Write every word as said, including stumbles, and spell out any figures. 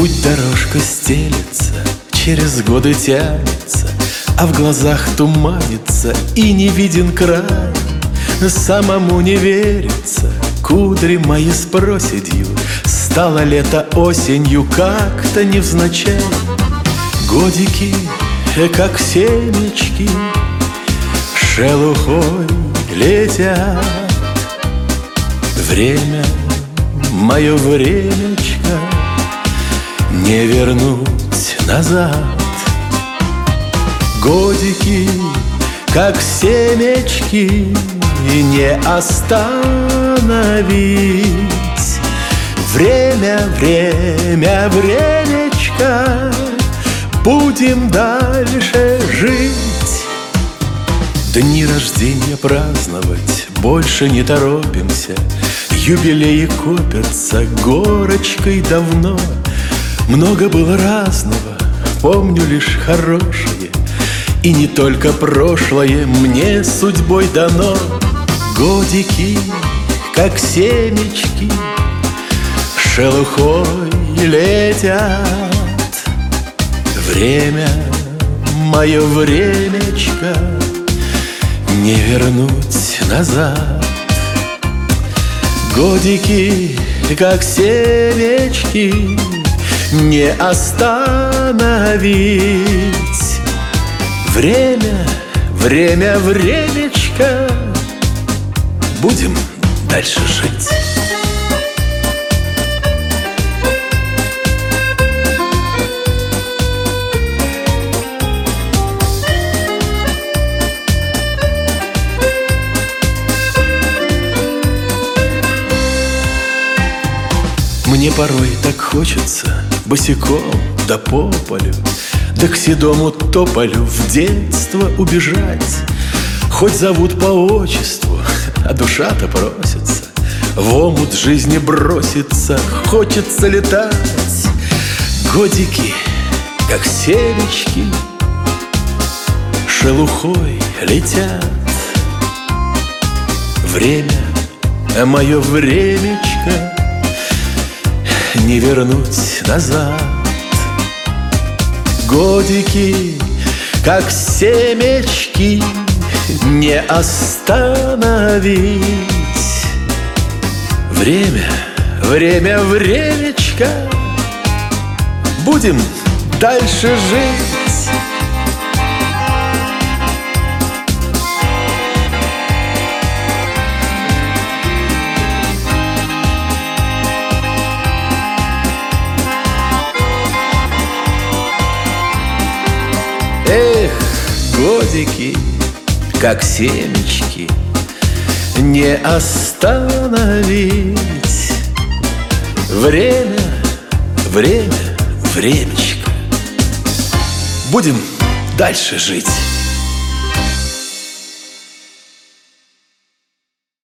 Путь дорожка стелется, через годы тянется, а в глазах туманится и не виден край. Самому не верится, кудри мои с проседью. Стало лето осенью как-то невзначай. Годики, как семечки, шелухой летят. Время, мое времечко, не вернуть назад. Годики, как семечки, и не остановить. Время, время, времечко, будем дальше жить. Дни рождения праздновать больше не торопимся. Юбилеи копятся горочкой давно. Много было разного, помню лишь хорошее. И не только прошлое мне судьбой дано. Годики, как семечки, шелухой летят. Время, мое времечко, не вернуть назад. Годики, как семечки, не остановить. Время, время, времечко, будем дальше жить. Мне порой так хочется босиком да по полю, да к седому тополю в детство убежать. Хоть зовут по отчеству, а душа-то просится в омут жизни броситься. Хочется летать. Годики, как семечки, шелухой летят. Время, мое времечко, не вернуть назад. Годики, как семечки, не остановить. Время, время, времечко, будем дальше жить. Эх, годики, как семечки, не остановить. Время, время, времечко, будем дальше жить.